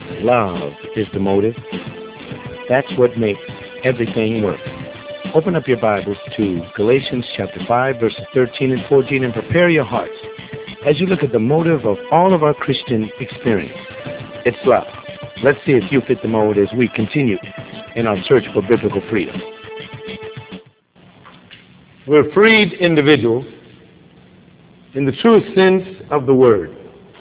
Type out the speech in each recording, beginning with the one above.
Love is the motive. That's what makes everything work. Open up your Bibles to Galatians chapter 5, verses 13 and 14, and prepare your hearts as you look at the motive of all of our Christian experience. It's love. Let's see if you fit the mold as we continue in our search for biblical freedom. We're freed individuals in the truest sense of the word.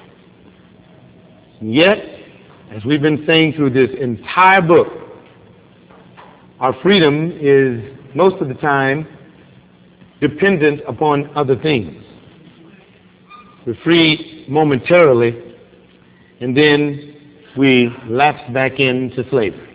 Yet, as we've been saying through this entire book, our freedom is most of the time dependent upon other things. We're free momentarily, and then we lapse back into slavery.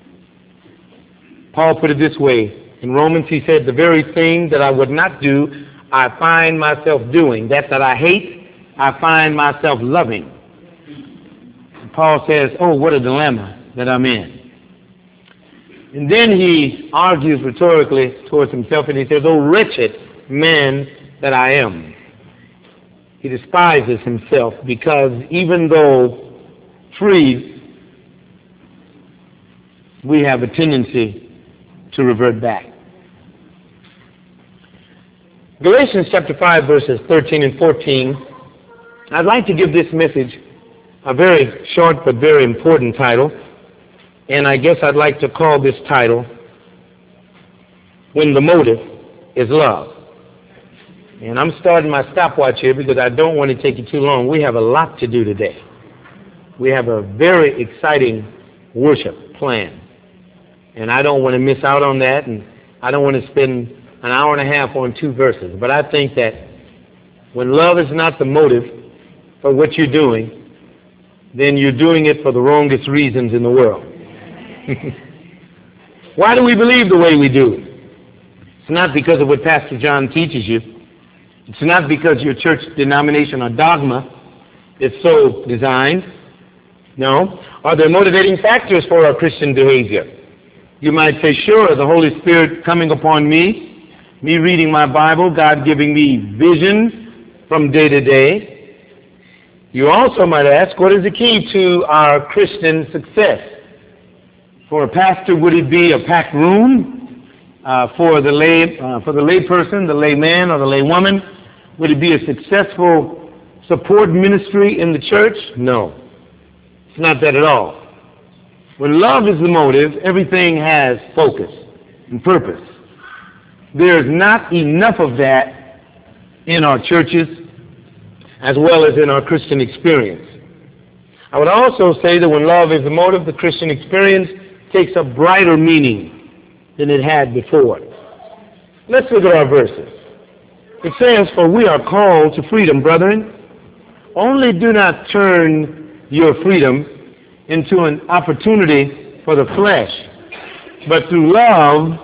Paul put it this way. In Romans, he said, the very thing that I would not do, I find myself doing. That I hate, I find myself loving. And Paul says, oh, what a dilemma that I'm in. And then he argues rhetorically towards himself, and he says, oh, wretched man that I am. He despises himself because even though free, we have a tendency to revert back. Galatians chapter 5, verses 13 and 14, I'd like to give this message a very short but very important title, and I guess I'd like to call this title, When the Motive is Love. And I'm starting my stopwatch here because I don't want to take you too long. We have a lot to do today. We have a very exciting worship plan, and I don't want to miss out on that, and I don't want to spend an hour and a half on 2 verses. But I think that when love is not the motive for what you're doing, then you're doing it for the wrongest reasons in the world. Why do we believe the way we do? It's not because of what Pastor John teaches you. It's not because your church denomination or dogma is so designed. No. Are there motivating factors for our Christian behavior? You might say, sure, the Holy Spirit coming upon me reading my Bible, God giving me vision from day to day. You also might ask, what is the key to our Christian success? For a pastor, would it be a packed room? For the lay person, the layman, or the laywoman, would it be a successful support ministry in the church? No. It's not that at all. When love is the motive, everything has focus and purpose. There's not enough of that in our churches as well as in our Christian experience. I would also say that when love is the motive, the Christian experience takes a brighter meaning than it had before. Let's look at our verses. It says, for we are called to freedom, brethren. Only do not turn your freedom into an opportunity for the flesh, but through love,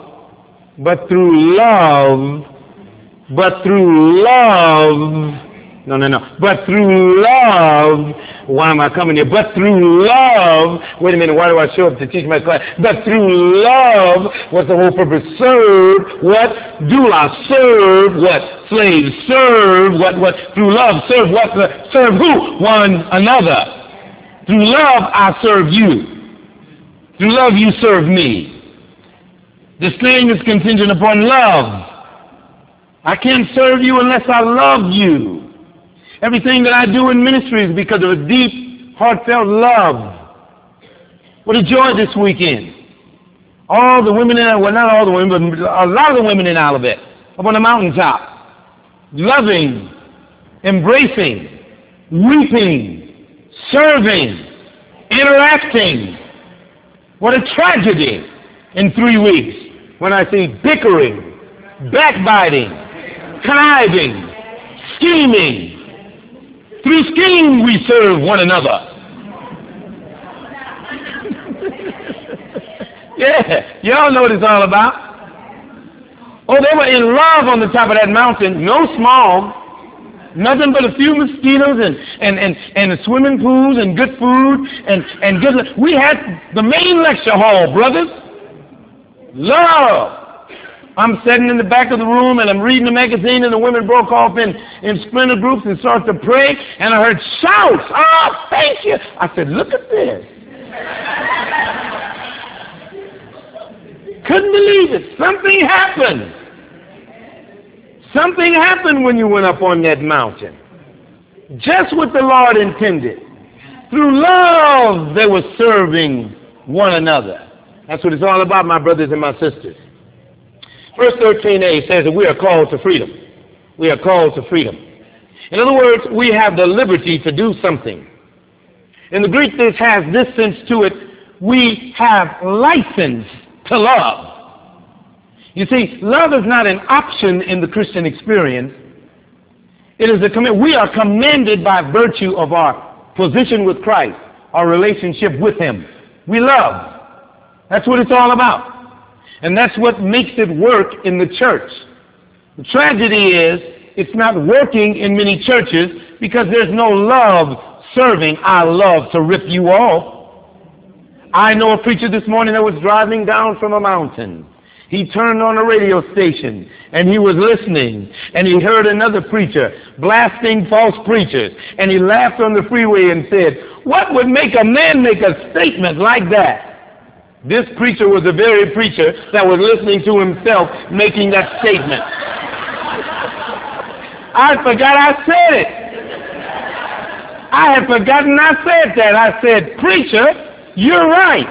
why am I coming here? But through love, wait a minute, why do I show up to teach my class? But through love, what's the whole purpose? Serve, what? Doulos, serve, what? Slaves, serve, what? Through love, serve, what? Serve who? One another. Through love, I serve you. Through love, you serve me. This thing is contingent upon love. I can't serve you unless I love you. Everything that I do in ministry is because of a deep, heartfelt love. What a joy this weekend. All the women well, not all the women, but a lot of the women in Olivet, up on the mountaintop, loving, embracing, weeping, serving, interacting. What a tragedy in 3 weeks when I see bickering, backbiting, conniving, scheming. Through scheme we serve one another. Yeah, y'all know what it's all about. Oh, they were in love on the top of that mountain, no small, nothing but a few mosquitoes and swimming pools and good food and good. We had the main lecture hall, brothers. Love. I'm sitting in the back of the room and I'm reading the magazine and the women broke off in splinter groups and started to pray and I heard shouts. Oh, thank you. I said, look at this. couldn't believe it. Something happened. Something happened when you went up on that mountain. Just what the Lord intended. Through love, they were serving one another. That's what it's all about, my brothers and my sisters. Verse 13a says that we are called to freedom. We are called to freedom. In other words, we have the liberty to do something. In the Greek, this has this sense to it. We have license to love. You see, love is not an option in the Christian experience. It is a command. We are commanded by virtue of our position with Christ, our relationship with Him. We love. That's what it's all about. And that's what makes it work in the church. The tragedy is it's not working in many churches because there's no love serving our love to rip you off. I know a preacher this morning that was driving down from a mountain. He turned on a radio station and he was listening, and he heard another preacher blasting false preachers, and he laughed on the freeway and said, "What would make a man make a statement like that?" This preacher was the very preacher that was listening to himself making that statement. I forgot I said it. I had forgotten I said that. I said, "Preacher, you're right."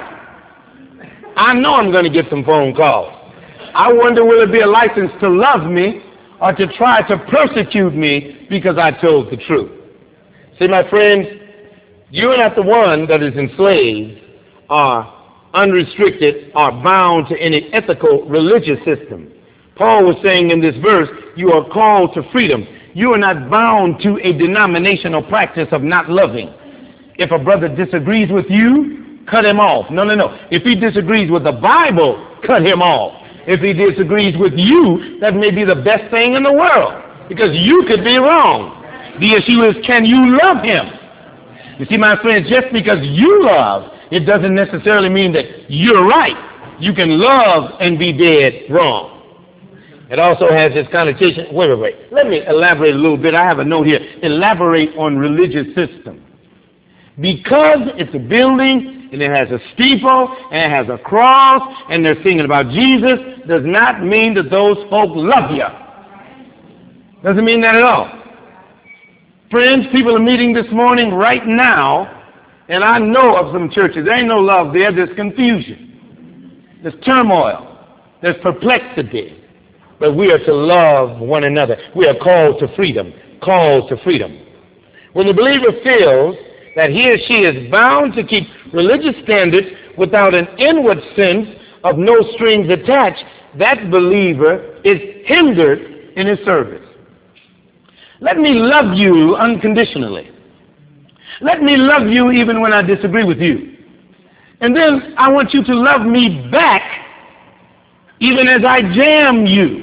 I know I'm going to get some phone calls. I wonder, will it be a license to love me or to try to persecute me because I told the truth? See, my friends, you're not the one that is enslaved or unrestricted or bound to any ethical religious system. Paul was saying in this verse, you are called to freedom. You are not bound to a denominational practice of not loving. If a brother disagrees with you, cut him off. No. If he disagrees with the Bible, cut him off. If he disagrees with you, that may be the best thing in the world, because you could be wrong. The issue is, can you love him? You see, my friends, just because you love, it doesn't necessarily mean that you're right. You can love and be dead wrong. It also has this connotation. Wait. Let me elaborate a little bit. I have a note here. Elaborate on religious system. Because it's a building, and it has a steeple, and it has a cross, and they're singing about Jesus, does not mean that those folk love you. Doesn't mean that at all. Friends, people are meeting this morning right now, and I know of some churches. There ain't no love there. There's confusion. There's turmoil. There's perplexity. But we are to love one another. We are called to freedom. Called to freedom. When the believer feels that he or she is bound to keep religious standards without an inward sense of no strings attached, that believer is hindered in his service. Let me love you unconditionally. Let me love you even when I disagree with you. And then I want you to love me back even as I jam you.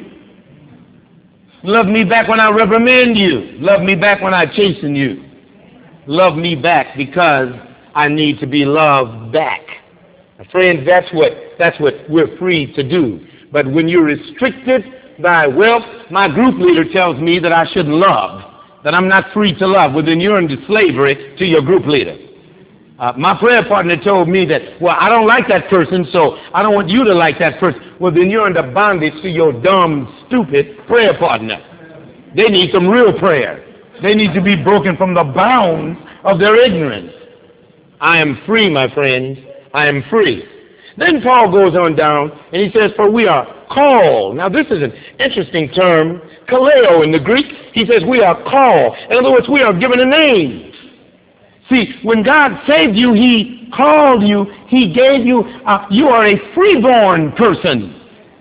Love me back when I reprimand you. Love me back when I chasten you. Love me back because I need to be loved back. Friends, that's what we're free to do. But when you're restricted by wealth, my group leader tells me that I shouldn't love, that I'm not free to love. Well, then you're into slavery to your group leader. My prayer partner told me that, well, I don't like that person, so I don't want you to like that person. Well, then you're under bondage to your dumb, stupid prayer partner. They need some real prayer. They need to be broken from the bounds of their ignorance. I am free, my friends. I am free. Then Paul goes on down, and he says, for we are called. Now, this is an interesting term, kaleo in the Greek. He says we are called. In other words, we are given a name. See, when God saved you, He called you. He gave you, you are a freeborn person.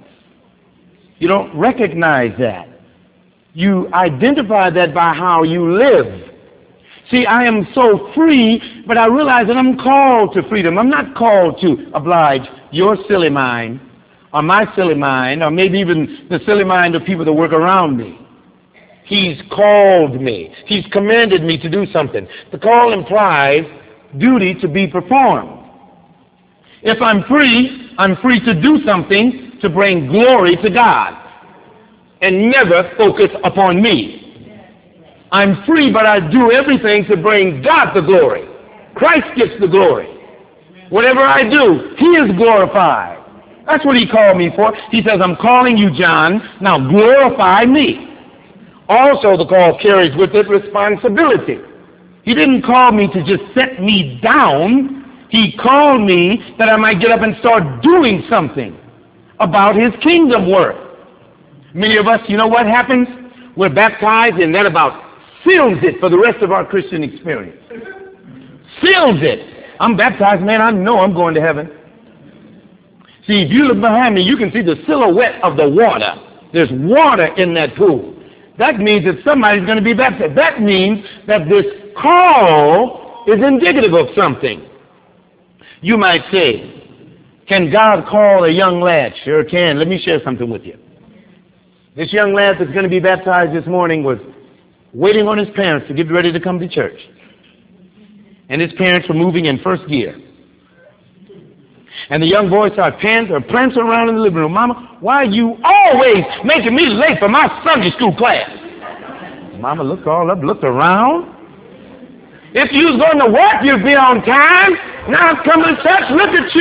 You don't recognize that. You identify that by how you live. See, I am so free, but I realize that I'm called to freedom. I'm not called to oblige your silly mind, or my silly mind, or maybe even the silly mind of people that work around me. He's called me. He's commanded me to do something. The call implies duty to be performed. If I'm free to do something to bring glory to God and never focus upon me. I'm free, but I do everything to bring God the glory. Christ gets the glory. Whatever I do, He is glorified. That's what he called me for. He says, I'm calling you, John. Now glorify me. Also, the call carries with it responsibility. He didn't call me to just set me down. He called me that I might get up and start doing something about his kingdom work. Many of us, you know what happens? We're baptized, and that about seals it for the rest of our Christian experience. Seals it. I'm baptized, man. I know I'm going to heaven. See, if you look behind me, you can see the silhouette of the water. There's water in that pool. That means that somebody's going to be baptized. That means that this call is indicative of something. You might say, can God call a young lad? Sure can. Let me share something with you. This young lad that's going to be baptized this morning was waiting on his parents to get ready to come to church. And his parents were moving in first gear. And the young boy started prancing around in the living room. Mama, why are you always making me late for my Sunday school class? Mama looked all up, looked around. If you was going to work, you'd be on time. Now I'm coming to church, look at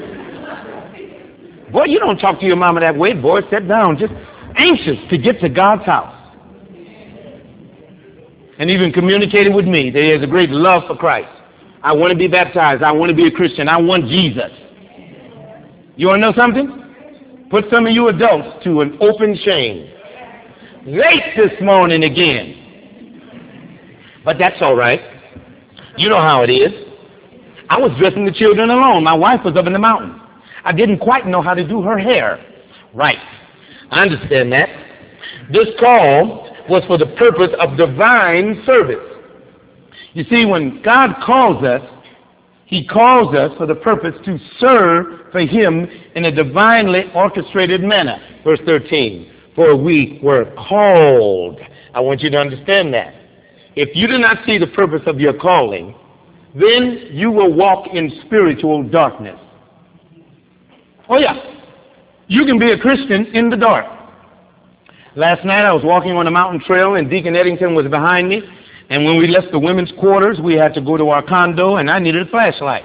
you. Boy, you don't talk to your mama that way. Boy, sit down, just anxious to get to God's house. And even communicated with me that he has a great love for Christ. I want to be baptized. I want to be a Christian. I want Jesus. You want to know something? Put some of you adults to an open shame. Late this morning again. But that's all right. You know how it is. I was dressing the children alone. My wife was up in the mountain. I didn't quite know how to do her hair. Right. I understand that. This call was for the purpose of divine service. You see, when God calls us, he calls us for the purpose to serve for him in a divinely orchestrated manner. Verse 13, for we were called. I want you to understand that. If you do not see the purpose of your calling, then you will walk in spiritual darkness. Oh yeah, you can be a Christian in the dark. Last night I was walking on a mountain trail and Deacon Eddington was behind me. And when we left the women's quarters, we had to go to our condo, and I needed a flashlight.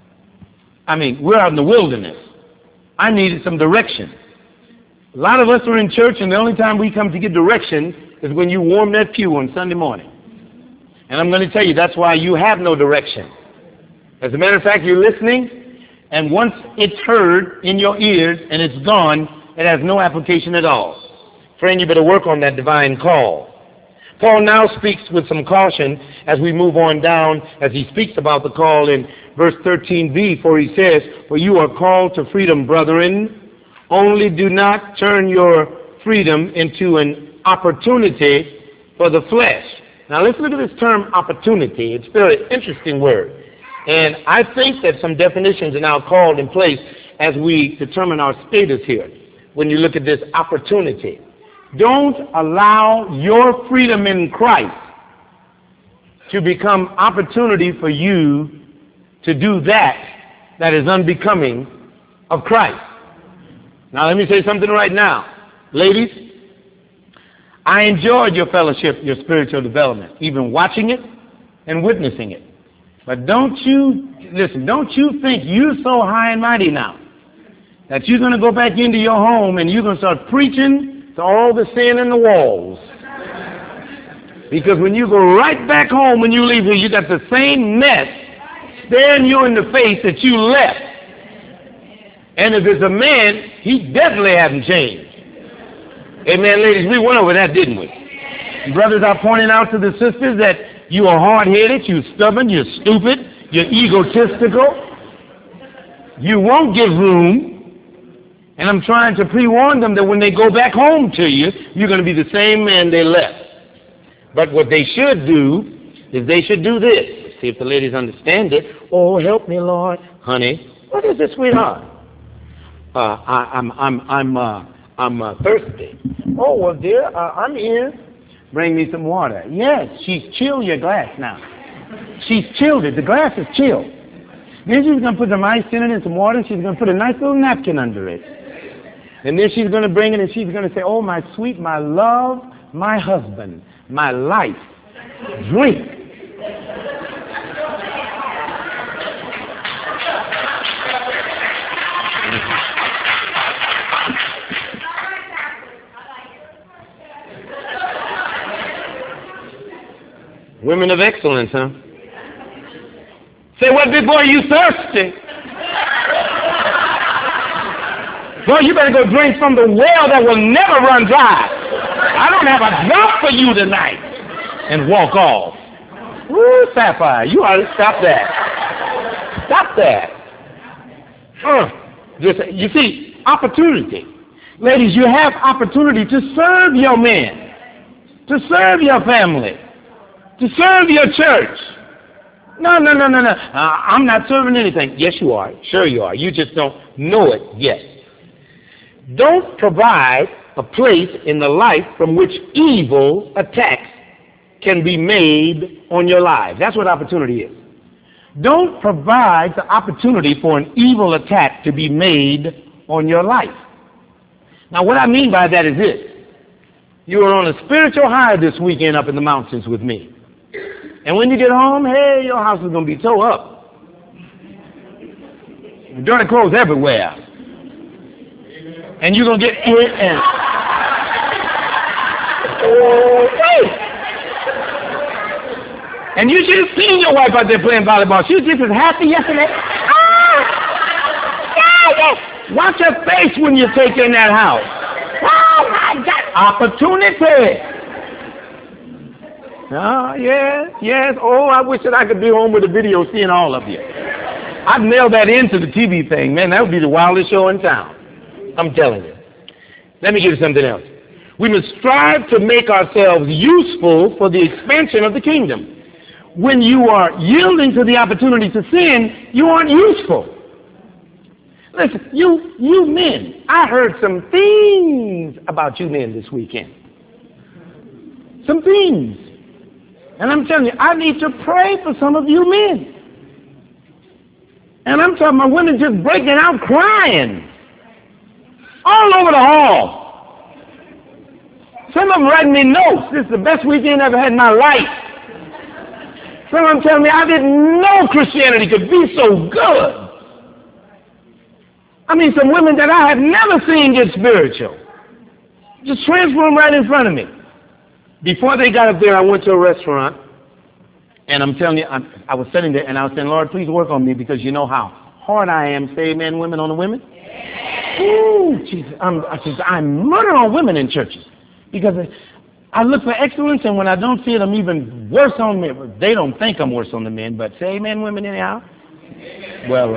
I mean, we're out in the wilderness. I needed some direction. A lot of us are in church, and the only time we come to get direction is when you warm that pew on Sunday morning. And I'm going to tell you, that's why you have no direction. As a matter of fact, you're listening, and once it's heard in your ears and it's gone, it has no application at all. Friend, you better work on that divine call. Paul now speaks with some caution as we move on down, as he speaks about the call in verse 13b, for he says, for you are called to freedom, brethren. Only do not turn your freedom into an opportunity for the flesh. Now let's look at this term opportunity. It's a very interesting word. And I think that some definitions are now called in place as we determine our status here. When you look at this opportunity. Don't allow your freedom in Christ to become opportunity for you to do that is unbecoming of Christ. Now let me say something right now. Ladies, I enjoyed your fellowship, your spiritual development, even watching it and witnessing it. But don't you think you're so high and mighty now that you're going to go back into your home and you're going to start preaching to all the sin in the walls. Because when you go right back home when you leave here, you got the same mess staring you in the face that you left. And if it's a man, he definitely hasn't changed. Amen, ladies, we went over that, didn't we? Brothers are pointing out to the sisters that you are hard-headed, you're stubborn, you're stupid, you're egotistical. You won't give room. And I'm trying to pre-warn them that when they go back home to you, you're going to be the same man they left. But what they should do is they should do this. See if the ladies understand it. Oh, help me, Lord. Honey, what is this, sweetheart? I'm thirsty. Oh, well, dear, I'm here. Bring me some water. Yes, she's chilled your glass now. She's chilled it. The glass is chilled. Then she's going to put some ice in it and some water, and she's going to put a nice little napkin under it. And then she's going to bring it and she's going to say, oh, my sweet, my love, my husband, my life, drink. Women of excellence, huh? Say, what, big boy, you thirsty? Boy, you better go drink from the well that will never run dry. I don't have a drop for you tonight. And walk off. Woo, Sapphire, you ought to stop that. Stop that. You see, opportunity. Ladies, you have opportunity to serve your men, to serve your family, to serve your church. No. I'm not serving anything. Yes, you are. Sure you are. You just don't know it yet. Don't provide a place in the life from which evil attacks can be made on your lives. That's what opportunity is. Don't provide the opportunity for an evil attack to be made on your life. Now, what I mean by that is this. You were on a spiritual high this weekend up in the mountains with me. And when you get home, hey, your house is going to be tore up. Dirty clothes everywhere. And you're going to get in and... Oh, hey! And you should have seen your wife out there playing volleyball. She was just as happy yesterday. Watch her face when you take her in that house. Oh, my God. Opportunity. Oh, yes. Oh, I wish that I could be home with a video seeing all of you. I'd nail that into the TV thing, man. That would be the wildest show in town. I'm telling you. Let me give you something else. We must strive to make ourselves useful for the expansion of the kingdom. When you are yielding to the opportunity to sin, you aren't useful. Listen, you men, I heard some things about you men this weekend. Some things. And I'm telling you, I need to pray for some of you men. And I'm talking about women just breaking out crying all over the hall. Some of them writing me notes. This is the best weekend I've ever had in my life. Some of them telling me I didn't know Christianity could be so good. I mean, some women that I have never seen get spiritual. Just transform right in front of me. Before they got up there, I went to a restaurant, and I'm telling you, I was sitting there, and I was saying, Lord, please work on me, because you know how hard I am. Say amen, women on the women. Ooh, Jesus, I'm murder on women in churches, because I look for excellence, and when I don't see it, I'm even worse on men. They don't think I'm worse on the men, but say amen, women, anyhow. Well,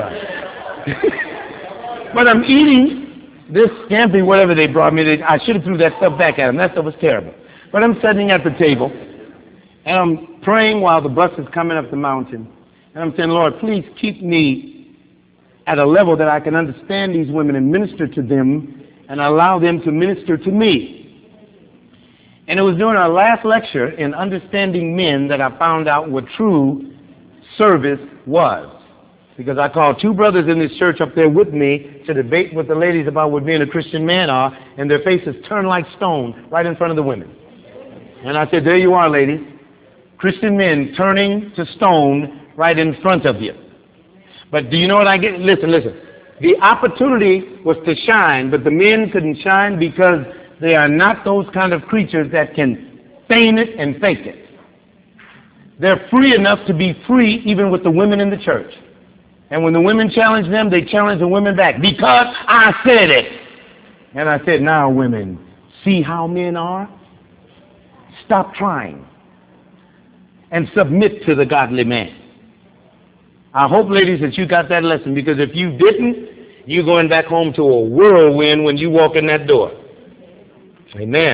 but I'm eating this scampi, whatever they brought me. I should have threw that stuff back at them. That stuff was terrible. But I'm sitting at the table, and I'm praying while the bus is coming up the mountain. And I'm saying, Lord, please keep me at a level that I can understand these women and minister to them and allow them to minister to me. And it was during our last lecture in Understanding Men that I found out what true service was. Because I called two brothers in this church up there with me to debate with the ladies about what being a Christian man are, and their faces turned like stone right in front of the women. And I said, there you are, ladies. Christian men turning to stone right in front of you. But do you know what I get? Listen. The opportunity was to shine, but the men couldn't shine because they are not those kind of creatures that can feign it and fake it. They're free enough to be free even with the women in the church. And when the women challenge them, they challenge the women back. Because I said it. And I said, now women, see how men are? Stop trying. And submit to the godly man. I hope, ladies, that you got that lesson. Because if you didn't, you're going back home to a whirlwind when you walk in that door. Amen.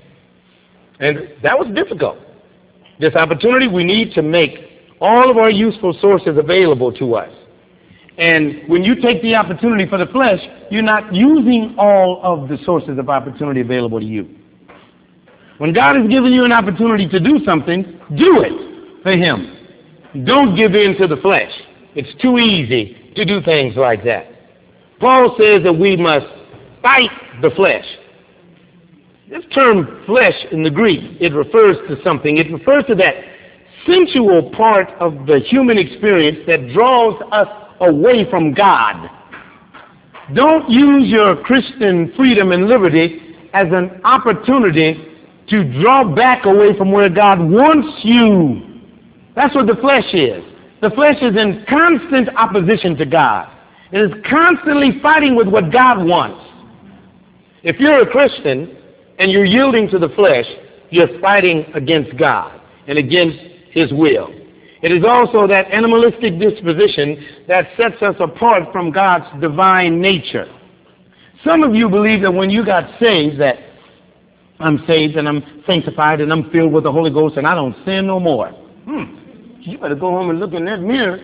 And that was difficult. This opportunity, we need to make all of our useful sources available to us. And when you take the opportunity for the flesh, you're not using all of the sources of opportunity available to you. When God has given you an opportunity to do something, do it for Him. Don't give in to the flesh. It's too easy to do things like that. Paul says that we must fight the flesh. This term flesh in the Greek, it refers to something. It refers to that sensual part of the human experience that draws us away from God. Don't use your Christian freedom and liberty as an opportunity to draw back away from where God wants you That's what the flesh is. The flesh is in constant opposition to God. It is constantly fighting with what God wants. If you're a Christian and you're yielding to the flesh, you're fighting against God and against His will. It is also that animalistic disposition that sets us apart from God's divine nature. Some of you believe that when you got saved, that I'm saved and I'm sanctified and I'm filled with the Holy Ghost and I don't sin no more. You better go home and look in that mirror,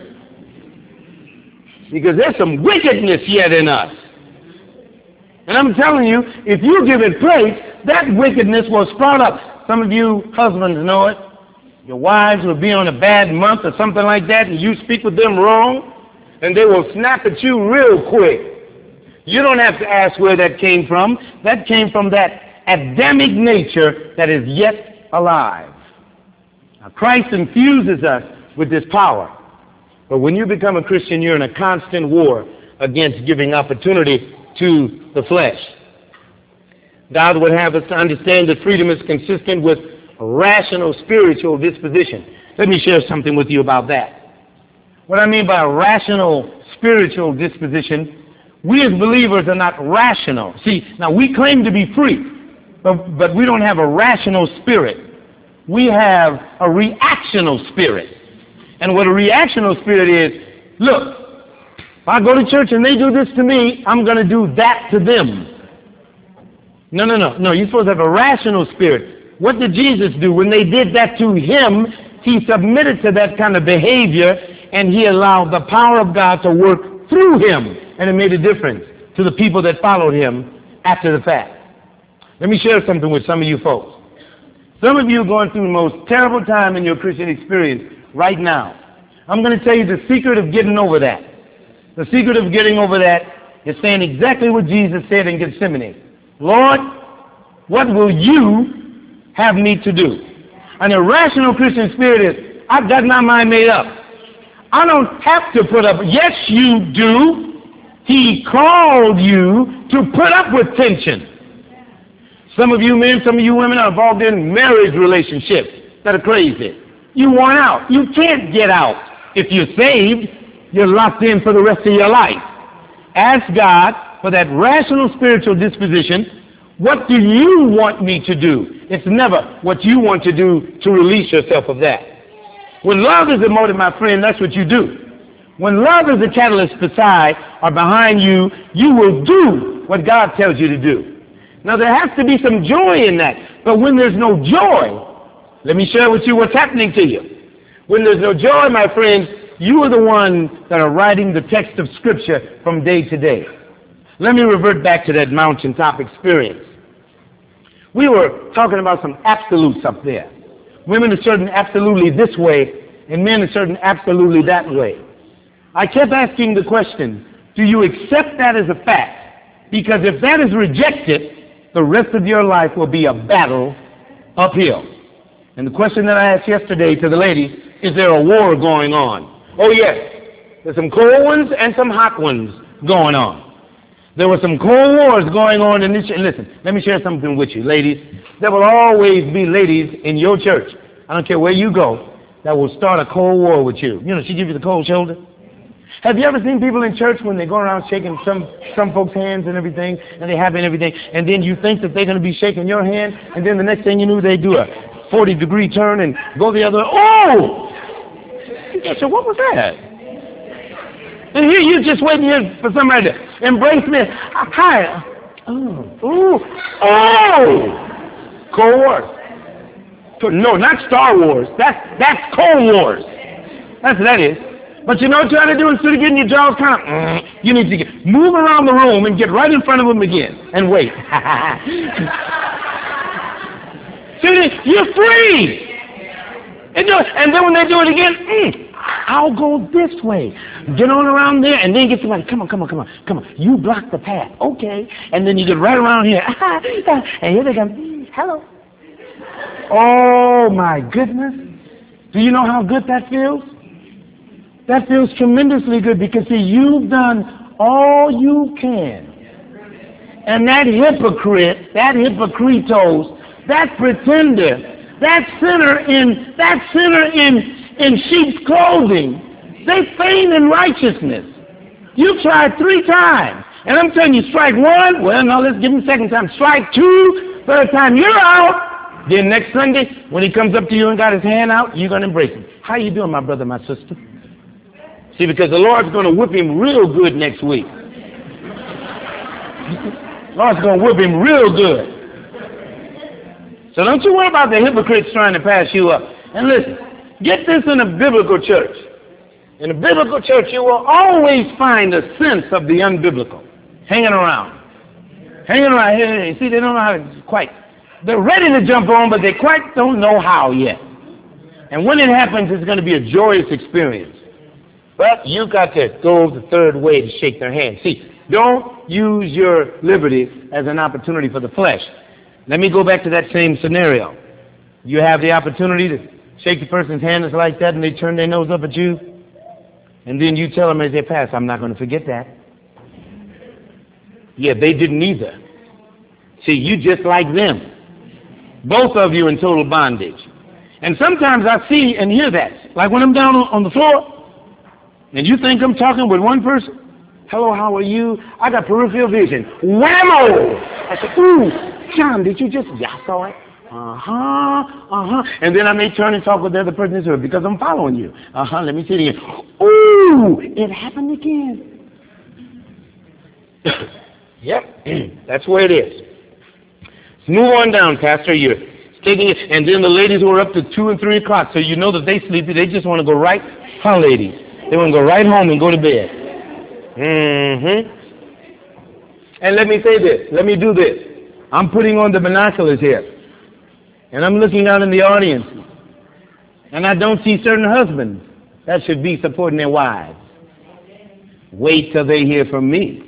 because there's some wickedness yet in us. And I'm telling you, if you give it place, that wickedness will sprout up. Some of you husbands know it. Your wives will be on a bad month or something like that, and you speak with them wrong, and they will snap at you real quick. You don't have to ask where that came from. That came from that Adamic nature that is yet alive. Now, Christ infuses us with this power. But when you become a Christian, you're in a constant war against giving opportunity to the flesh. God would have us to understand that freedom is consistent with a rational spiritual disposition. Let me share something with you about that. What I mean by a rational spiritual disposition, we as believers are not rational. See, now we claim to be free, but we don't have a rational spirit. We have a reactional spirit. And what a reactional spirit is, look, if I go to church and they do this to me, I'm going to do that to them. No, you're supposed to have a rational spirit. What did Jesus do? When they did that to him, he submitted to that kind of behavior, and he allowed the power of God to work through him, and it made a difference to the people that followed him after the fact. Let me share something with some of you folks. Some of you are going through the most terrible time in your Christian experience right now. I'm going to tell you the secret of getting over that. The secret of getting over that is saying exactly what Jesus said in Gethsemane. Lord, what will you have me to do? An irrational Christian spirit is, I've got my mind made up. I don't have to put up. Yes, you do. He called you to put up with tension. Some of you men, some of you women are involved in marriage relationships that are crazy. You want out. You can't get out. If you're saved, you're locked in for the rest of your life. Ask God for that rational spiritual disposition. What do you want me to do? It's never what you want to do to release yourself of that. When love is the motive, my friend, that's what you do. When love is the catalyst beside or behind you, you will do what God tells you to do. Now, there has to be some joy in that. But when there's no joy, let me share with you what's happening to you. When there's no joy, my friends, you are the ones that are writing the text of Scripture from day to day. Let me revert back to that mountaintop experience. We were talking about some absolutes up there. Women are certain absolutely this way, and men are certain absolutely that way. I kept asking the question, do you accept that as a fact? Because if that is rejected, the rest of your life will be a battle uphill. And the question that I asked yesterday to the ladies, is there a war going on? Oh, yes. There's some cold ones and some hot ones going on. There were some cold wars going on in this church. Listen, let me share something with you, ladies. There will always be ladies in your church, I don't care where you go, that will start a cold war with you. You know, she give you the cold shoulder. Have you ever seen people in church when they go around shaking some folks' hands and everything, and they have everything, and then you think that they're going to be shaking your hand, and then the next thing you know, they do a 40-degree turn and go the other way. Oh! Yeah, so what was that? And here you're just waiting here for somebody to embrace me. Hi. Oh! Cold Wars. No, not Star Wars. That's Cold Wars. That's what that is. But you know what you ought to do instead of getting your jaws kind of, you need to move around the room and get right in front of them again and wait. See, you're free. And then when they do it again, I'll go this way. Get on around there and then get somebody, come on. You block the path. Okay. And then you get right around here. And here they come. Hello. Oh, my goodness. Do you know how good that feels? That feels tremendously good because, see, you've done all you can. And that hypocrite, that hypocritos, that pretender, that sinner in in sheep's clothing. They feign in righteousness. You tried 3 times. And I'm telling you, strike 1. Well, no, let's give him a second time. Strike 2. Third time, you're out. Then next Sunday, when he comes up to you and got his hand out, you're going to embrace him. How you doing, my brother, my sister? See, because the Lord's going to whip him real good next week. Lord's going to whip him real good. So don't you worry about the hypocrites trying to pass you up. And listen, get this in a biblical church. In a biblical church, you will always find a sense of the unbiblical hanging around. Hanging around here. You see, they don't know how to quite. They're ready to jump on, but they quite don't know how yet. And when it happens, it's going to be a joyous experience. But you got to go the third way to shake their hand. See, don't use your liberty as an opportunity for the flesh. Let me go back to that same scenario. You have the opportunity to shake the person's hand just like that, and they turn their nose up at you. And then you tell them as they pass, I'm not going to forget that. Yeah, they didn't either. See, you just like them. Both of you in total bondage. And sometimes I see and hear that. Like when I'm down on the floor, and you think I'm talking with one person. Hello, how are you? I got peripheral vision. Whammo! I said, ooh, John, did you just, yeah, I saw it. And then I may turn and talk with the other person because I'm following you. Let me see it again. Ooh, it happened again. Yep, that's where it is. Let's move on down, Pastor. You're taking it, and then the ladies who are up to 2 and 3 o'clock, so you know that they sleepy. They just want to go right, huh, ladies? They want to go right home and go to bed. And let me say this. Let me do this. I'm putting on the binoculars here. And I'm looking out in the audience, and I don't see certain husbands that should be supporting their wives. Wait till they hear from me.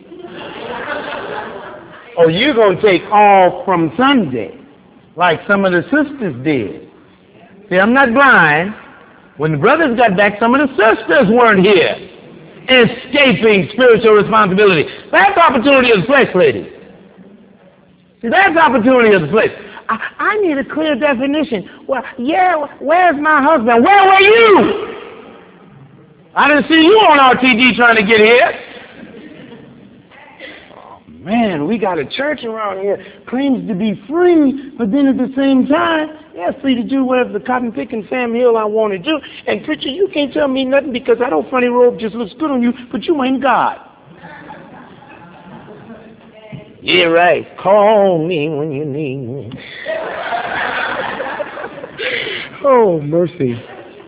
Or you're going to take off from Sunday, like some of the sisters did. See, I'm not blind. When the brothers got back, some of the sisters weren't here, escaping spiritual responsibility. That's opportunity of the flesh, ladies. See, that's opportunity of the flesh. I need a clear definition. Well, yeah, where's my husband? Where were you? I didn't see you on RTD trying to get here. Oh, man, we got a church around here claims to be free, but then at the same time, yeah, free to do whatever the cotton-picking Sam Hill I want to do. And, preacher, you can't tell me nothing because that old funny robe just looks good on you, but you ain't God. Yeah, right. Call me when you need me. Oh, mercy.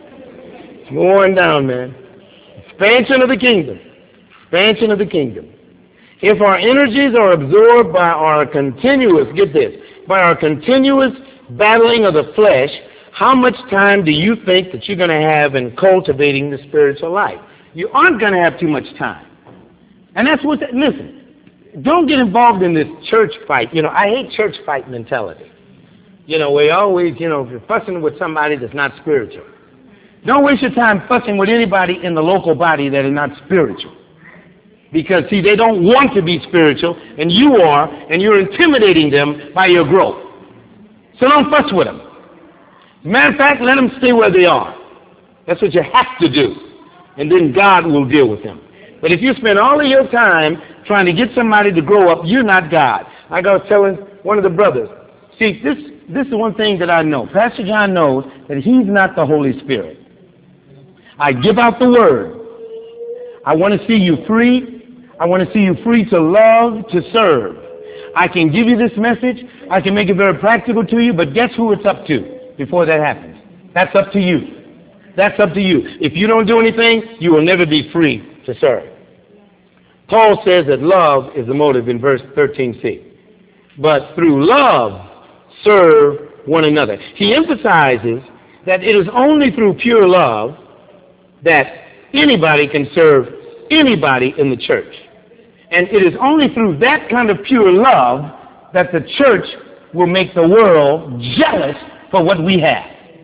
Go on down, man. Expansion of the kingdom. Expansion of the kingdom. If our energies are absorbed by our continuous, get this, by our continuous battling of the flesh, how much time do you think that you're going to have in cultivating the spiritual life? You aren't going to have too much time. And that's what, listen. Don't get involved in this church fight. You know, I hate church fight mentality. You know, we always, if you're fussing with somebody that's not spiritual. Don't waste your time fussing with anybody in the local body that is not spiritual. Because, see, they don't want to be spiritual, and you are, and you're intimidating them by your growth. So don't fuss with them. As a matter of fact, let them stay where they are. That's what you have to do. And then God will deal with them. But if you spend all of your time trying to get somebody to grow up, you're not God. Like I was telling one of the brothers, see, this is one thing that I know. Pastor John knows that he's not the Holy Spirit. I give out the word. I want to see you free. I want to see you free to love, to serve. I can give you this message. I can make it very practical to you, but guess who it's up to before that happens? That's up to you. That's up to you. If you don't do anything, you will never be free to serve. Paul says that love is the motive in verse 13c. But through love, serve one another. He emphasizes that it is only through pure love that anybody can serve anybody in the church. And it is only through that kind of pure love that the church will make the world jealous for what we have.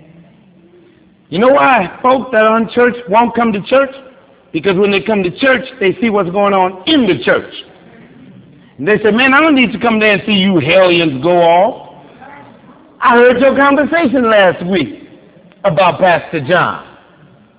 You know why folk that are in church won't come to church? Because when they come to church, they see what's going on in the church. And they say, man, I don't need to come there and see you hellions go off. I heard your conversation last week about Pastor John.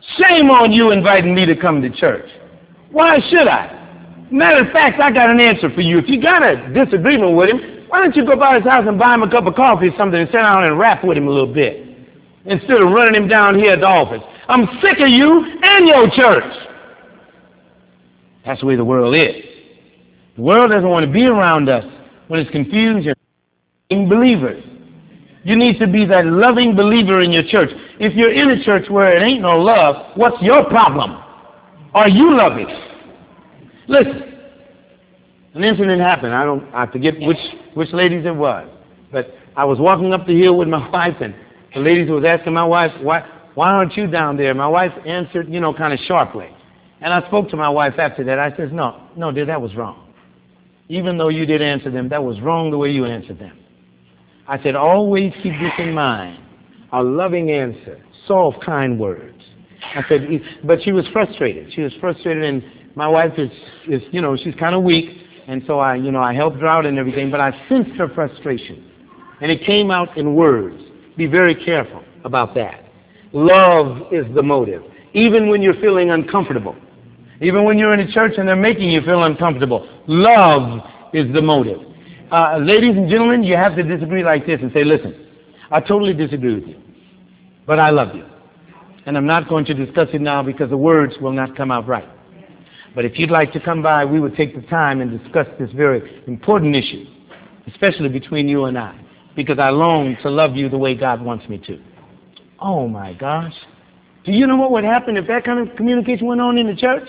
Shame on you inviting me to come to church. Why should I? Matter of fact, I got an answer for you. If you got a disagreement with him, why don't you go by his house and buy him a cup of coffee or something and sit down and rap with him a little bit instead of running him down here at the office. I'm sick of you and your church. That's the way the world is. The world doesn't want to be around us when it's confusion. Believers. You need to be that loving believer in your church. If you're in a church where it ain't no love, what's your problem? Are you loving? Listen, an incident happened. I forget which ladies it was, but I was walking up the hill with my wife, and the ladies was asking my wife, why aren't you down there? My wife answered, kind of sharply. And I spoke to my wife after that. I said, no, dear, that was wrong. Even though you did answer them, that was wrong the way you answered them. I said, always keep this in mind. A loving answer, soft, kind words. I said, but she was frustrated. She was frustrated, and my wife is she's kind of weak, and so I helped her out and everything, but I sensed her frustration, and it came out in words. Be very careful about that. Love is the motive, even when you're feeling uncomfortable. Even when you're in a church and they're making you feel uncomfortable, love is the motive. Ladies and gentlemen, you have to disagree like this and say, listen, I totally disagree with you, but I love you. And I'm not going to discuss it now because the words will not come out right. But if you'd like to come by, we would take the time and discuss this very important issue, especially between you and I, because I long to love you the way God wants me to. Oh, my gosh. Do you know what would happen if that kind of communication went on in the church?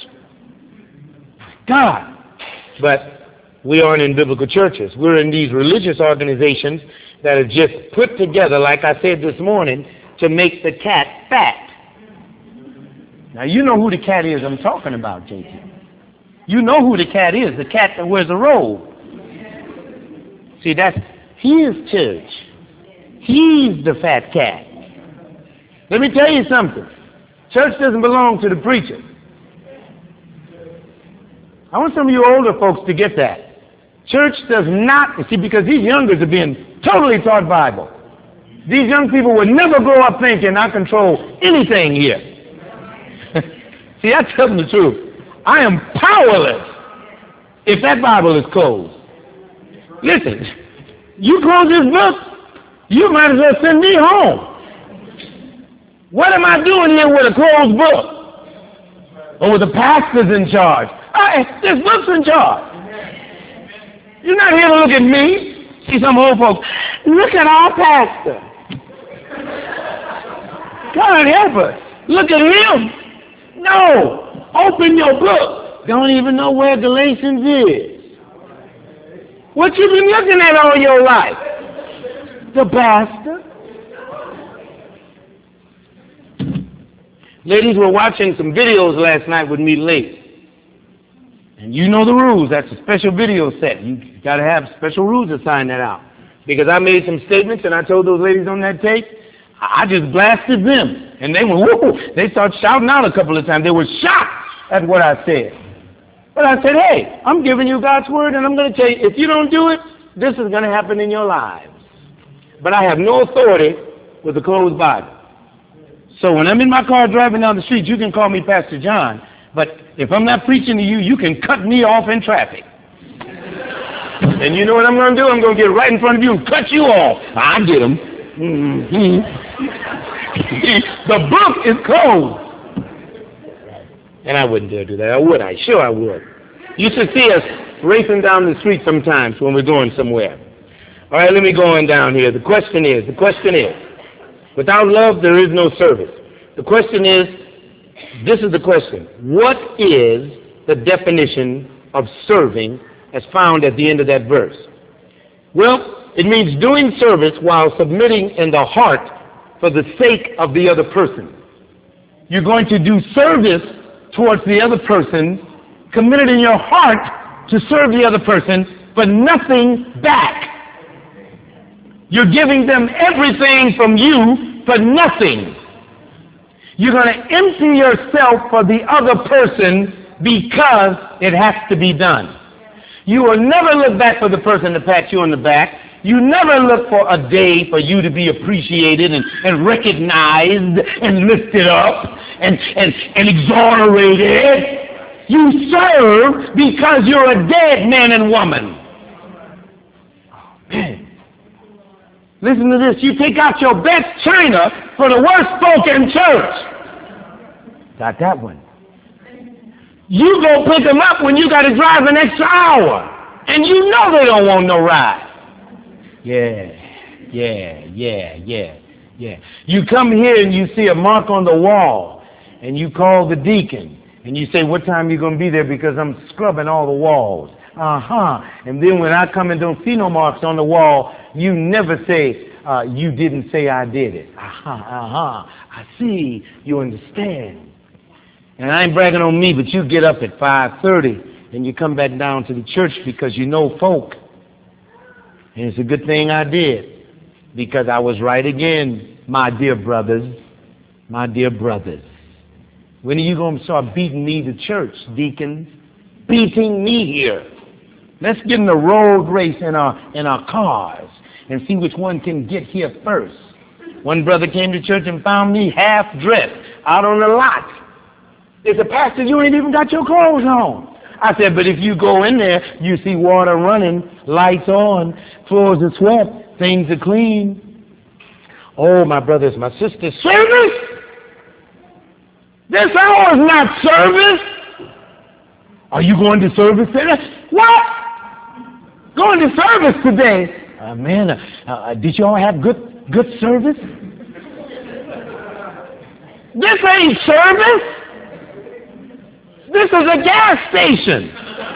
God. But we aren't in biblical churches. We're in these religious organizations that are just put together, like I said this morning, to make the cat fat. Now, you know who the cat is I'm talking about, JT. You know who the cat is, the cat that wears a robe. See, he is church. He's the fat cat. Let me tell you something. Church doesn't belong to the preacher. I want some of you older folks to get that. Church does not, because these youngers are being totally taught Bible. These young people would never grow up thinking I control anything here. See, I tell them the truth. I am powerless if that Bible is closed. Listen, you close this book, you might as well send me home. What am I doing here with a closed book? Or with the pastors in charge? This book's in charge. You're not here to look at me. See some old folks. Look at our pastor. God help us. Look at him. No. Open your book. Don't even know where Galatians is. What you been looking at all your life? The pastor. Ladies were watching some videos last night with me late. And you know the rules. That's a special video set. You got to have special rules to sign that out. Because I made some statements and I told those ladies on that tape, I just blasted them. And they went, whoa. They started shouting out a couple of times. They were shocked at what I said. But I said, hey, I'm giving you God's word and I'm going to tell you, if you don't do it, this is going to happen in your lives. But I have no authority with a closed Bible. So when I'm in my car driving down the street, you can call me Pastor John. But if I'm not preaching to you, you can cut me off in traffic. And you know what I'm going to do? I'm going to get right in front of you and cut you off. I get them. The book is closed. And I wouldn't dare do that. Or would I? Sure I would. You should see us racing down the street sometimes when we're going somewhere. All right, let me go on down here. The question is, without love, there is no service. The question is, this is the question. What is the definition of serving as found at the end of that verse? Well, it means doing service while submitting in the heart for the sake of the other person. You're going to do service towards the other person, committed in your heart to serve the other person, but nothing back. You're giving them everything from you for nothing. You're going to empty yourself for the other person because it has to be done. You will never look back for the person to pat you on the back. You never look for a day for you to be appreciated and recognized and lifted up and exonerated. You serve because you're a dead man and woman. Oh, man. Listen to this. You take out your best china for the worst folk in church. Got that one. You go pick them up when you got to drive an extra hour. And you know they don't want no ride. Yeah. You come here and you see a mark on the wall. And you call the deacon. And you say, what time you going to be there? Because I'm scrubbing all the walls. And then when I come and don't see no marks on the wall, you never say, you didn't say I did it. I see. You understand. And I ain't bragging on me, but you get up at 5:30 and you come back down to the church because you know folk. And it's a good thing I did, because I was right again, my dear brothers. My dear brothers. When are you going to start beating me to church, deacons? Beating me here. Let's get in a road race in our cars and see which one can get here first. One brother came to church and found me half dressed out on the lot. They said, Pastor, you ain't even got your clothes on. I said, but if you go in there, you see water running, lights on, floors are swept, things are clean. Oh, my brothers, my sisters, service? This hour is not service. Are you going to service today? What? Going to service today? Did you all have good service? This ain't service. This is a gas station.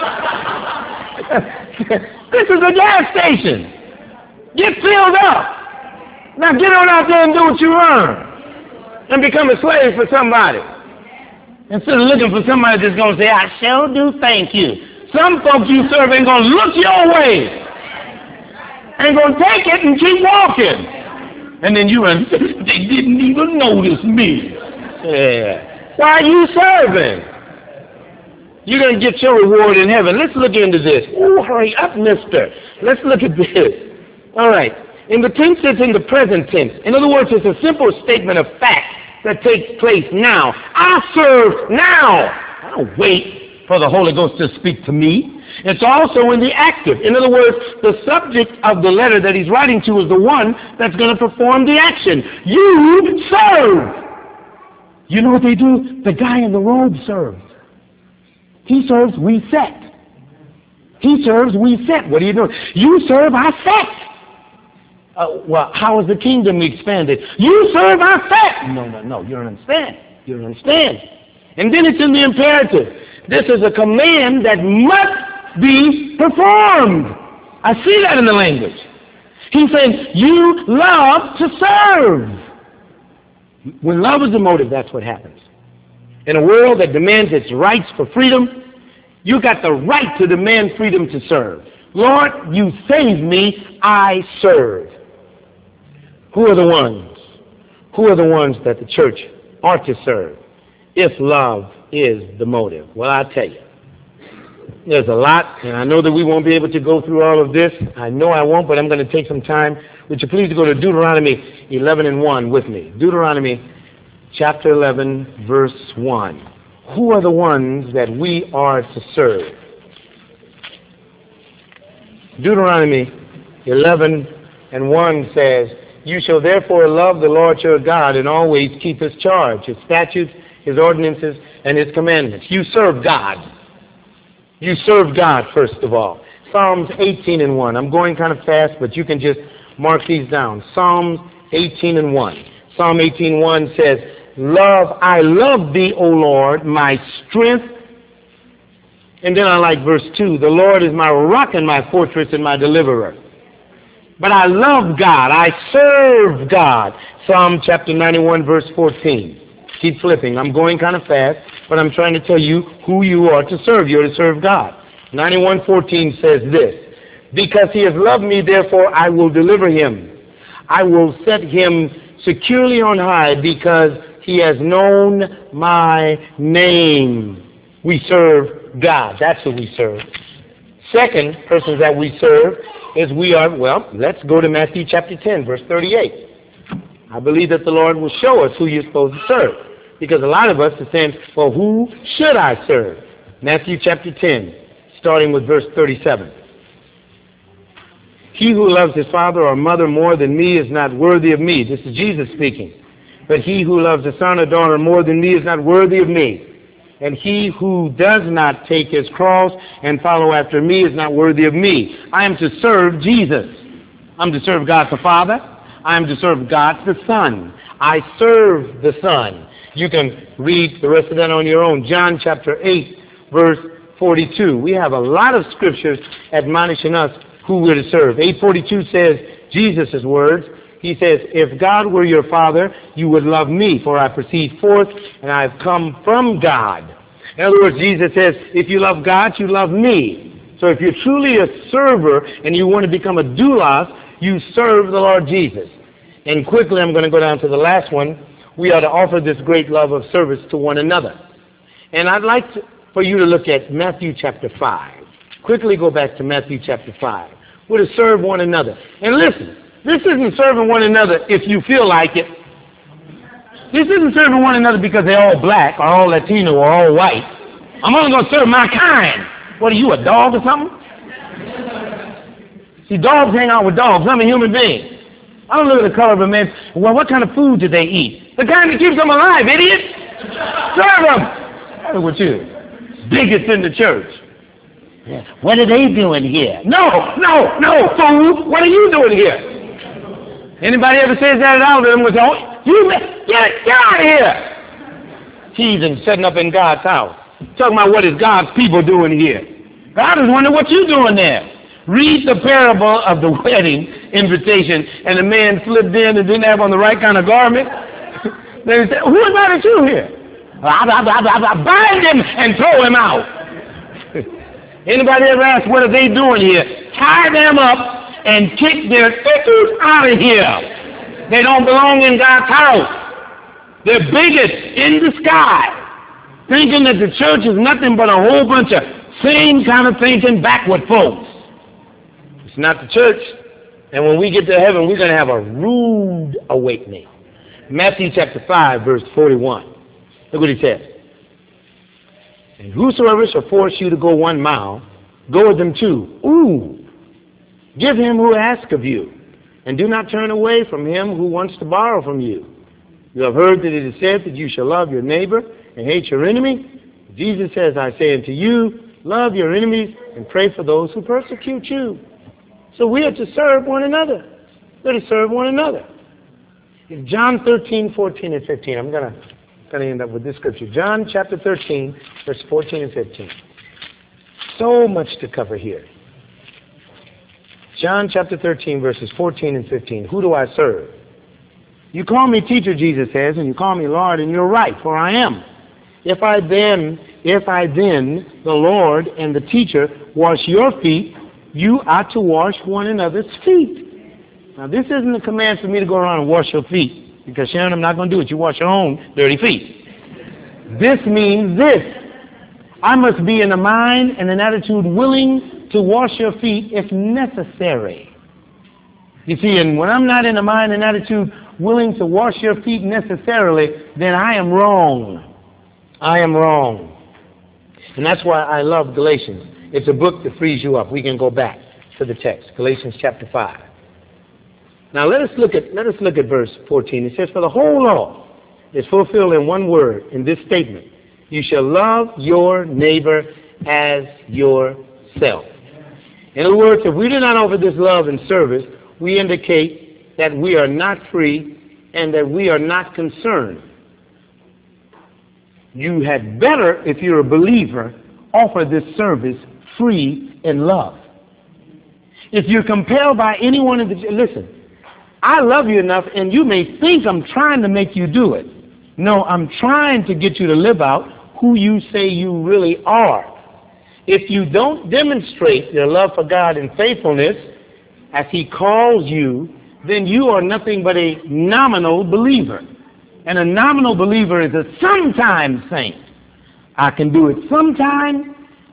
This is a gas station. Get filled up. Now get on out there and do what you earn. And become a slave for somebody. Instead of looking for somebody that's going to say, I shall do thank you. Some folks you serve ain't going to look your way. Ain't going to take it and keep walking. And then you run, they didn't even notice me. Yeah. Why are you serving? You're going to get your reward in heaven. Let's look into this. Oh, hurry up, mister. Let's look at this. All right. In the tense, it's in the present tense. In other words, it's a simple statement of fact that takes place now. I serve now. I don't wait for the Holy Ghost to speak to me. It's also in the active. In other words, the subject of the letter that he's writing to is the one that's going to perform the action. You serve. You know what they do? The guy in the robe serves. He serves, we set. He serves, we set. What are you doing? You serve, I set. Well, how is the kingdom expanded? You serve, I set. No, you don't understand. You don't understand. And then it's in the imperative. This is a command that must be performed. I see that in the language. He's saying, you love to serve. When love is the motive, that's what happens. In a world that demands its rights for freedom, you got the right to demand freedom to serve. Lord, you saved me, I serve. Who are the ones? Who are the ones that the church ought to serve if love is the motive? Well, I'll tell you. There's a lot, and I know that we won't be able to go through all of this. I know I won't, but I'm going to take some time. Would you please go to Deuteronomy 11:1 with me? Deuteronomy chapter 11, verse 1. Who are the ones that we are to serve? Deuteronomy 11:1 says, you shall therefore love the Lord your God and always keep his charge, his statutes, his ordinances, and his commandments. You serve God. You serve God, first of all. Psalms 18:1. I'm going kind of fast, but you can just mark these down. Psalms 18:1. Psalm 18:1 says, I love thee, O Lord, my strength. And then I like verse 2. The Lord is my rock and my fortress and my deliverer. But I love God. I serve God. Psalm chapter 91, verse 14. Keep flipping. I'm going kind of fast, but I'm trying to tell you who you are to serve. You're to serve God. 91:14 says this. Because he has loved me, therefore I will deliver him. I will set him securely on high because he has known my name. We serve God. That's who we serve. Second persons that we serve is let's go to Matthew chapter 10, verse 38. I believe that the Lord will show us who you're supposed to serve. Because a lot of us are saying, well, who should I serve? Matthew chapter 10, starting with verse 37. He who loves his father or mother more than me is not worthy of me. This is Jesus speaking. But he who loves a son or daughter more than me is not worthy of me. And he who does not take his cross and follow after me is not worthy of me. I am to serve Jesus. I'm to serve God the Father. I am to serve God the Son. I serve the Son. You can read the rest of that on your own. John chapter 8, verse 42. We have a lot of scriptures admonishing us who we're to serve. 8:42 says Jesus' words. He says, if God were your Father, you would love me, for I proceed forth, and I have come from God. In other words, Jesus says, if you love God, you love me. So if you're truly a server and you want to become a doulos, you serve the Lord Jesus. And quickly, I'm going to go down to the last one. We are to offer this great love of service to one another. And I'd like for you to look at Matthew chapter 5. Quickly go back to Matthew chapter 5. We're to serve one another. And listen, this isn't serving one another if you feel like it. This isn't serving one another because they're all black or all Latino or all white. I'm only going to serve my kind. What are you, a dog or something? See, dogs hang out with dogs. I'm a human being. I don't look at the color of a man. Well, what kind of food do they eat? The kind that keeps them alive, idiot. Serve them. That's what you. Bigots in the church. Yeah. What are they doing here? No, fool. What are you doing here? Anybody ever says that at all? Them was get out of here. Heathen setting up in God's house. Talking about what is God's people doing here. God is wondering what you doing there. Read the parable of the wedding invitation, and the man slipped in and didn't have on the right kind of garment. They said, who invited you here? Bind him and throw him out. Anybody ever ask what are they doing here? Tie them up and kick their thickers out of here. They don't belong in God's house. They're bigots in the sky, thinking that the church is nothing but a whole bunch of same kind of thinking backward folks. It's not the church. And when we get to heaven, we're going to have a rude awakening. Matthew chapter 5, verse 41. Look what he says. And whosoever shall force you to go 1 mile, go with them 2. Ooh. Give him who asks of you, and do not turn away from him who wants to borrow from you. You have heard that it is said that you shall love your neighbor and hate your enemy. Jesus says, I say unto you, love your enemies and pray for those who persecute you. So we are to serve one another. We're to serve one another. In John 13, 14, and 15, I'm going to end up with this scripture. John chapter 13, verse 14 and 15. So much to cover here. John chapter 13, verses 14 and 15. Who do I serve? You call me teacher, Jesus says, and you call me Lord, and you're right, for I am. If I then, the Lord and the teacher, wash your feet, you ought to wash one another's feet. Now, this isn't a command for me to go around and wash your feet, because, Sharon, I'm not going to do it. You wash your own dirty feet. This means this. I must be in a mind and an attitude willing to wash your feet if necessary. You see, and when I'm not in a mind and attitude willing to wash your feet necessarily, then I am wrong. I am wrong. And that's why I love Galatians. It's a book that frees you up. We can go back to the text, Galatians chapter 5. Now let us look at verse 14. It says, for the whole law is fulfilled in one word, in this statement: you shall love your neighbor as yourself. In other words, if we do not offer this love and service, we indicate that we are not free and that we are not concerned. You had better, if you're a believer, offer this service free in love. If you're compelled by anyone in the... Listen, I love you enough, and you may think I'm trying to make you do it. No, I'm trying to get you to live out who you say you really are. If you don't demonstrate your love for God in faithfulness, as He calls you, then you are nothing but a nominal believer. And a nominal believer is a sometime saint. I can do it sometime,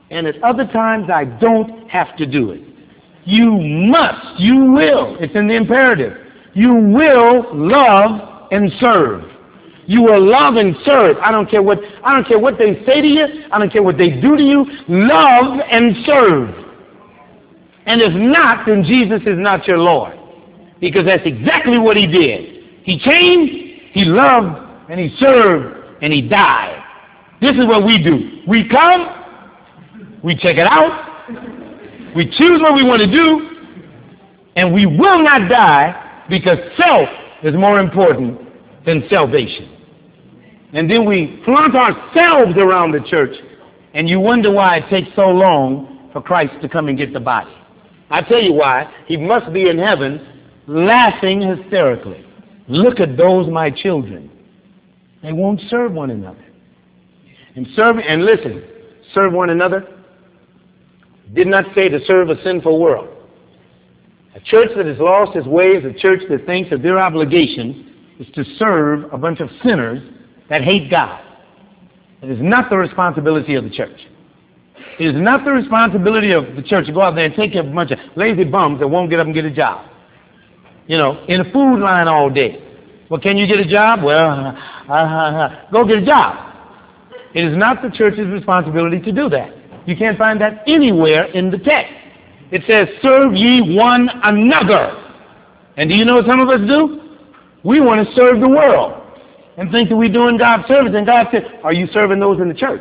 And at other times, I don't have to do it. You must, you will, it's in the imperative. You will love and serve. You will love and serve. I don't care what they say to you. I don't care what they do to you. Love and serve. And if not, then Jesus is not your Lord. Because that's exactly what he did. He came, he loved, and he served, and he died. This is what we do. We come, we check it out, we choose what we want to do, and we will not die because self is more important than salvation. And then we flaunt ourselves around the church, and you wonder why it takes so long for Christ to come and get the body. I tell you why. He must be in heaven laughing hysterically. Look at those, my children. They won't serve one another. And listen, serve one another did not say to serve a sinful world. A church that has lost its ways, a church that thinks that their obligation is to serve a bunch of sinners that hate God. It is not the responsibility of the church. It is not the responsibility of the church to go out there and take care of a bunch of lazy bums that won't get up and get a job. You know, in a food line all day. Well, can you get a job? Well, go get a job. It is not the church's responsibility to do that. You can't find that anywhere in the text. It says, serve ye one another. And do you know what some of us do? We want to serve the world and think that we're doing God's service. And God said, are you serving those in the church?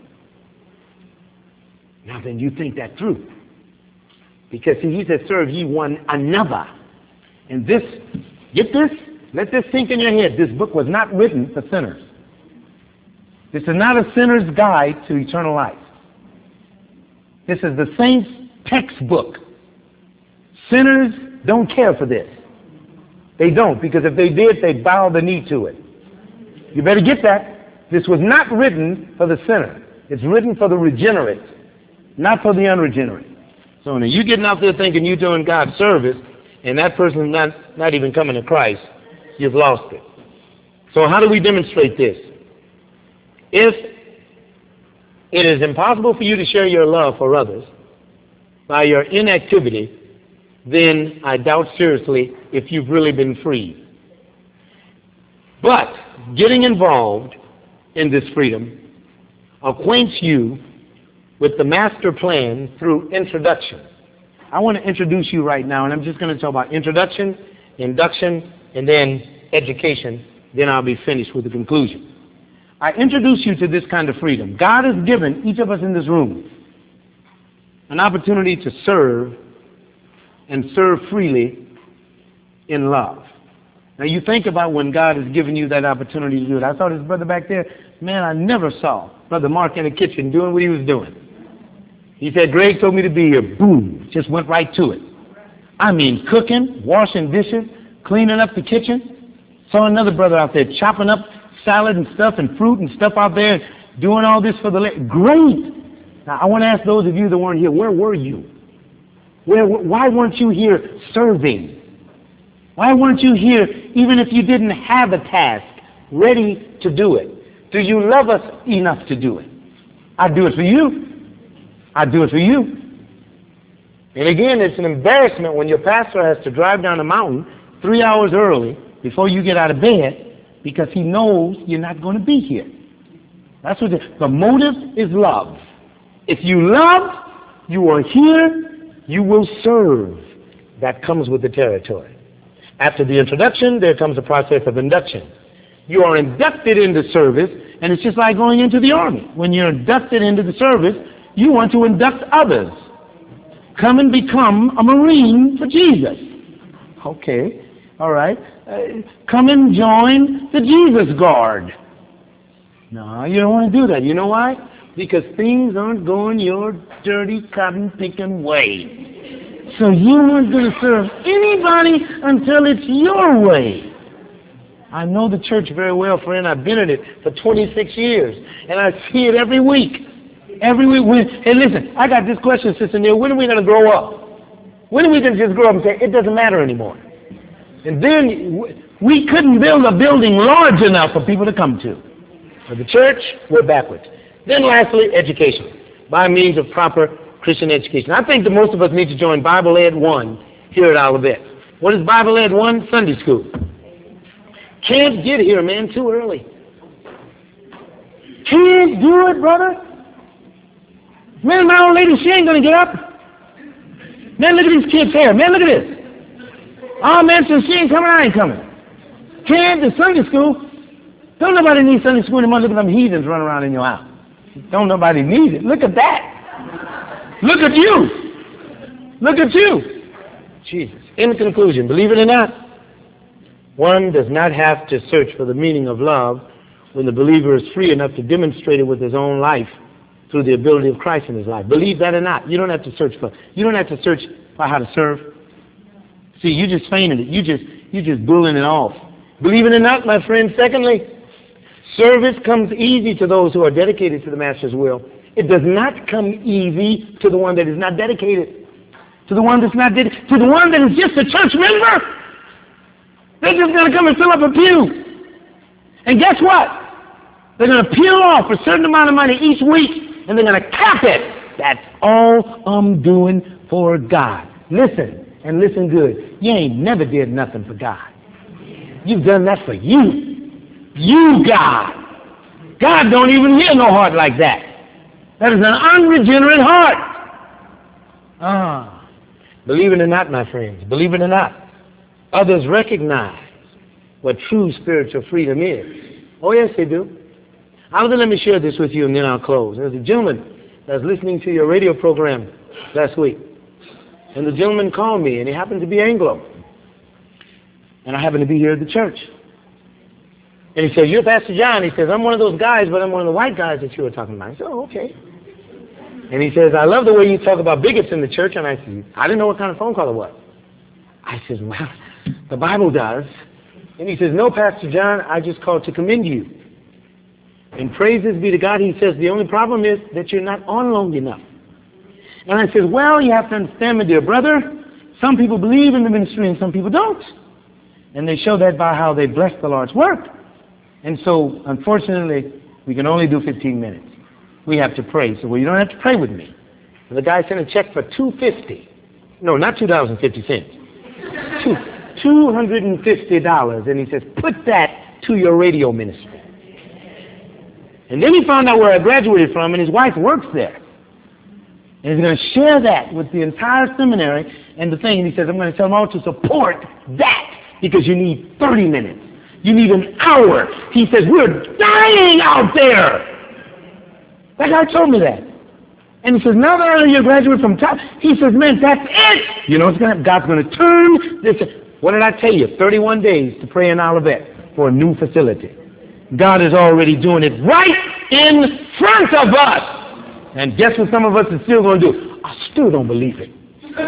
Now then, you think that through. Because see, he said, serve ye one another. And this, get this, let this sink in your head. This book was not written for sinners. This is not a sinner's guide to eternal life. This is the saints' textbook. Sinners don't care for this. They don't, because if they did, they'd bow the knee to it. You better get that. This was not written for the sinner. It's written for the regenerate, not for the unregenerate. So now you getting out there thinking you're doing God's service, and that person's not even coming to Christ, you've lost it. So how do we demonstrate this? If it is impossible for you to share your love for others by your inactivity, then I doubt seriously if you've really been freed. But getting involved in this freedom acquaints you with the master plan through introduction. I want to introduce you right now, and I'm just going to talk about introduction, induction, and then education. Then I'll be finished with the conclusion. I introduce you to this kind of freedom. God has given each of us in this room an opportunity to serve and serve freely in love. Now you think about when God has given you that opportunity to do it. I saw this brother back there. Man, I never saw Brother Mark in the kitchen doing what he was doing. He said, Greg told me to be here. Boom. Just went right to it. I mean, cooking, washing dishes, cleaning up the kitchen. Saw another brother out there chopping up salad and stuff and fruit and stuff out there, doing all this for the great. Now, I want to ask those of you that weren't here, where were you? Why weren't you here serving? Why weren't you here even if you didn't have a task ready to do it? Do you love us enough to do it? I'd do it for you. I'd do it for you. And again, it's an embarrassment when your pastor has to drive down a mountain 3 hours early before you get out of bed because he knows you're not going to be here. That's what the motive is love. If you love, you are here, you will serve. That comes with the territory. After the introduction, there comes a process of induction. You are inducted into service, and it's just like going into the army. When you're inducted into the service, you want to induct others. Come and become a Marine for Jesus. Okay, all right. Come and join the Jesus Guard. No, you don't want to do that. You know why? Because things aren't going your dirty cotton-picking way. So you aren't going to serve anybody until it's your way. I know the church very well, friend. I've been in it for 26 years, and I see it every week. Every week. Hey, listen, I got this question, Sister Neil. When are we going to grow up? When are we going to just grow up and say, it doesn't matter anymore? And then we couldn't build a building large enough for people to come to. For the church, we're backwards. Then lastly, education. by means of proper Christian education. I think that most of us need to join Bible Ed 1 here at Olivet. What is Bible Ed 1? Sunday school. Can't get here, man, too early. Can't do it, brother. Man, my old lady, she ain't going to get up. Man, look at these kids' hair. Man, look at this. Oh, man, since she ain't coming, I ain't coming. Can't do Sunday school. Don't nobody need Sunday school anymore. Look at them heathens running around in your house. Don't nobody need it. Look at that. Look at you. Look at you. Jesus. In conclusion, believe it or not, one does not have to search for the meaning of love when the believer is free enough to demonstrate it with his own life through the ability of Christ in his life. Believe that or not, you don't have to search for how to serve. See, you just feigning it. You just bullying it off. Believe it or not, my friend, secondly, service comes easy to those who are dedicated to the Master's will. It does not come easy to the one that is not dedicated. To the one that's not dedicated. To the one that is just a church member. They're just going to come and fill up a pew. And guess what? They're going to peel off a certain amount of money each week, and they're going to cap it. That's all I'm doing for God. Listen, and listen good. You ain't never did nothing for God. You've done that for you. You, God. God don't even hear no heart like that. That is an unregenerate heart. Believe it or not, my friends, believe it or not, others recognize what true spiritual freedom is. Oh, yes, they do. Let me share this with you, and then I'll close. There's a gentleman that was listening to your radio program last week, and the gentleman called me, and he happened to be Anglo, and I happened to be here at the church. And he said, "You're Pastor John." He says, "I'm one of those guys, but I'm one of the white guys that you were talking about." I said, "Oh, okay." And he says, "I love the way you talk about bigots in the church." And I said, "I didn't know what kind of phone call it was." I said, "Well, the Bible does." And he says, "No, Pastor John, I just called to commend you. And praises be to God." He says, "The only problem is that you're not on long enough." And I said, "Well, you have to understand, my dear brother, some people believe in the ministry and some people don't. And they show that by how they bless the Lord's work. And so, unfortunately, we can only do 15 minutes. We have to pray." So, "Well, you don't have to pray with me." And the guy sent a check for $250. No, not $2.50. $250. And he says, "Put that to your radio ministry." And then he found out where I graduated from, and his wife works there. And he's going to share that with the entire seminary and the thing. And he says, "I'm going to tell them all to support that because you need 30 minutes. You need an hour." He says, "We're dying out there." That guy told me that. And he says, "Now that you're a graduate from top," he says, "Man, that's it. You know what's going to happen? God's going to turn this." What did I tell you? 31 days to pray in Olivet for a new facility. God is already doing it right in front of us. And guess what some of us are still going to do? I still don't believe it.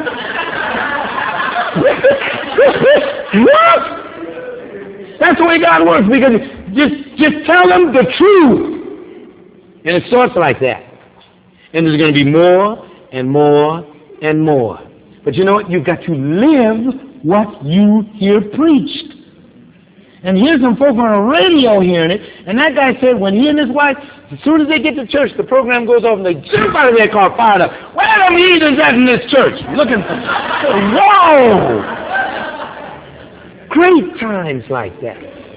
What? That's the way God works, because just tell them the truth. And it starts like that. And there's going to be more and more and more. But you know what? You've got to live what you hear preached. And here's some folk on the radio hearing it, and that guy said when he and his wife, as soon as they get to church, the program goes off and they jump out of their car fired up. Where are them heathens at in this church? Looking for, whoa! Great times like that.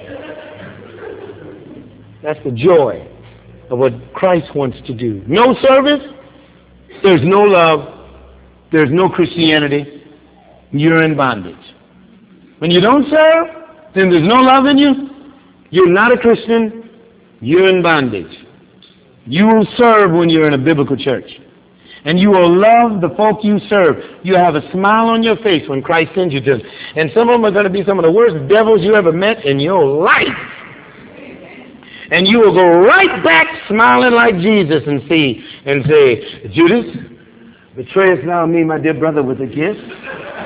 That's the joy of what Christ wants to do. No service, there's no love, there's no Christianity, you're in bondage. When you don't serve, then there's no love in you, you're not a Christian, you're in bondage. You will serve when you're in a biblical church. And you will love the folk you serve. You have a smile on your face when Christ sends you to them. And some of them are going to be some of the worst devils you ever met in your life. And you will go right back smiling like Jesus and say, "Judas, betrayest thou me, my dear brother, with a kiss?"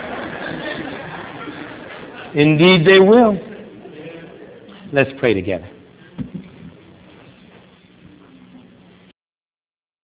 Indeed they will. Let's pray together.